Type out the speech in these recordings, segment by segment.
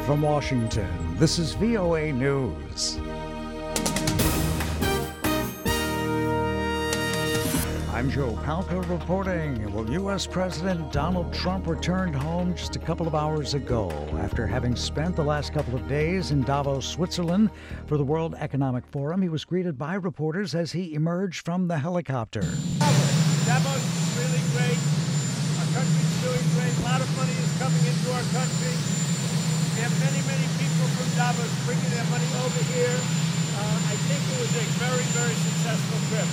from Washington, this is VOA News. I'm Joe Palca reporting. Well, U.S. President Donald Trump returned home just a couple of hours ago after having spent the last couple of days in Davos, Switzerland for the World Economic Forum. He was greeted by reporters as he emerged from the helicopter. Davos is really great. Our country's doing great. A lot of money is coming into our country. We have many, many people from Davos bringing their money over here. I think it was a very, very successful trip.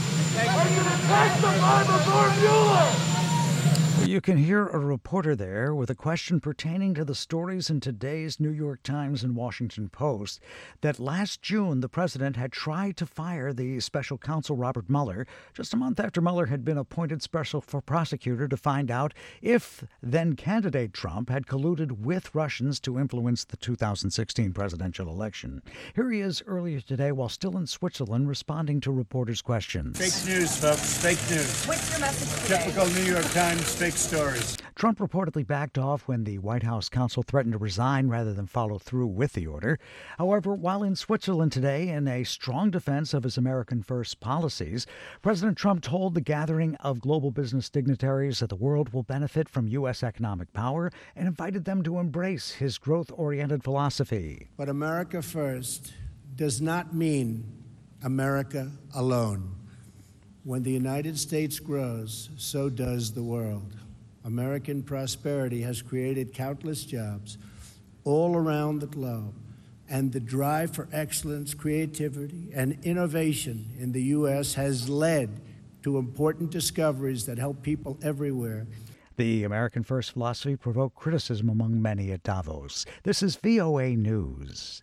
You can hear a reporter there with a question pertaining to the stories in today's New York Times and Washington Post that last June the president had tried to fire the special counsel Robert Mueller just a month after Mueller had been appointed special prosecutor to find out if then-candidate Trump had colluded with Russians to influence the 2016 presidential election. Here he is earlier today while still in Switzerland responding to reporters' questions. Fake news, folks. Fake news. What's your message today? Typical New York Times fake stories. Trump reportedly backed off when the White House counsel threatened to resign rather than follow through with the order. However, while in Switzerland today in a strong defense of his American First policies, President Trump told the gathering of global business dignitaries that the world will benefit from U.S. economic power and invited them to embrace his growth-oriented philosophy. But America First does not mean America alone. When the United States grows, so does the world. American prosperity has created countless jobs all around the globe, and the drive for excellence, creativity, and innovation in the U.S. has led to important discoveries that help people everywhere. The American First philosophy provoked criticism among many at Davos. This is VOA News.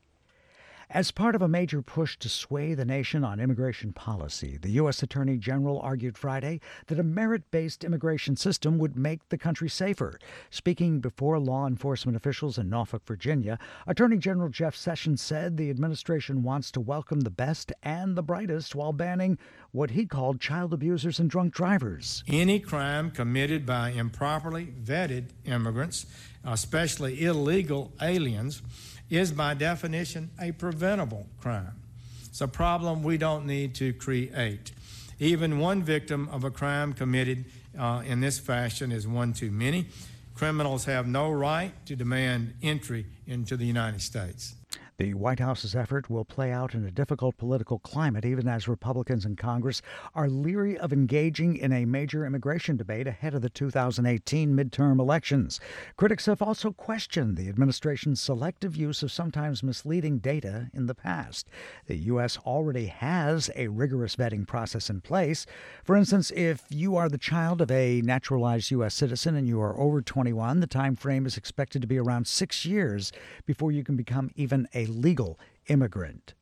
As part of a major push to sway the nation on immigration policy, the U.S. Attorney General argued Friday that a merit-based immigration system would make the country safer. Speaking before law enforcement officials in Norfolk, Virginia, Attorney General Jeff Sessions said the administration wants to welcome the best and the brightest while banning what he called child abusers and drunk drivers. Any crime committed by improperly vetted immigrants, especially illegal aliens, is by definition a preventable crime. It's a problem we don't need to create. Even one victim of a crime committed in this fashion is one too many. Criminals have no right to demand entry into the United States. The White House's effort will play out in a difficult political climate, even as Republicans in Congress are leery of engaging in a major immigration debate ahead of the 2018 midterm elections. Critics have also questioned the administration's selective use of sometimes misleading data in the past. The U.S. already has a rigorous vetting process in place. For instance, if you are the child of a naturalized U.S. citizen and you are over 21, the time frame is expected to be around 6 years before you can become even a legal immigrant.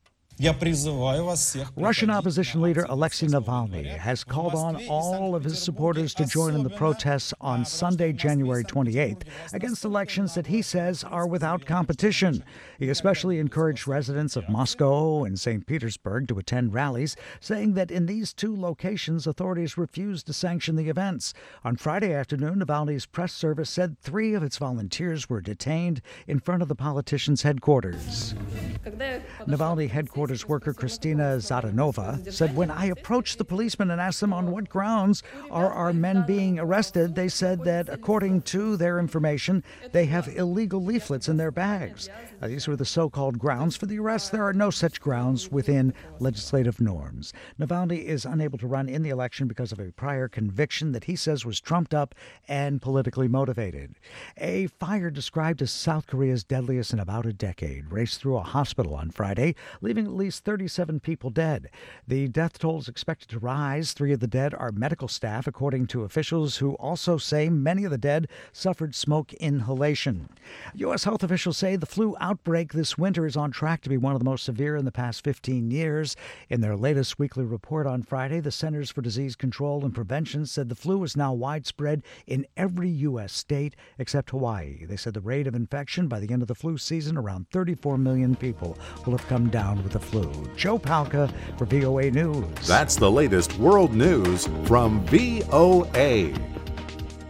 Russian opposition leader Alexei Navalny has called on all of his supporters to join in the protests on Sunday, January 28th, against elections that he says are without competition. He especially encouraged residents of Moscow and St. Petersburg to attend rallies, saying that in these two locations, authorities refused to sanction the events. On Friday afternoon, Navalny's press service said 3 of its volunteers were detained in front of the politician's headquarters. Navalny headquarters worker Kristina Zadanova said, "When I approached the policemen and asked them on what grounds are our men being arrested, they said that according to their information, they have illegal leaflets in their bags. These were the so-called grounds for the arrest. There are no such grounds within legislative norms." Navalny is unable to run in the election because of a prior conviction that he says was trumped up and politically motivated. A fire described as South Korea's deadliest in about a decade raced through a hospital on Friday, leaving at least 37 people dead. The death toll is expected to rise. 3 of the dead are medical staff, according to officials who also say many of the dead suffered smoke inhalation. U.S. health officials say the flu outbreak this winter is on track to be one of the most severe in the past 15 years. In their latest weekly report on Friday, the Centers for Disease Control and Prevention said the flu is now widespread in every U.S. state except Hawaii. They said the rate of infection by the end of the flu season, around 34 million people will have come down with the flu. Joe Palca for VOA News. That's the latest world news from VOA.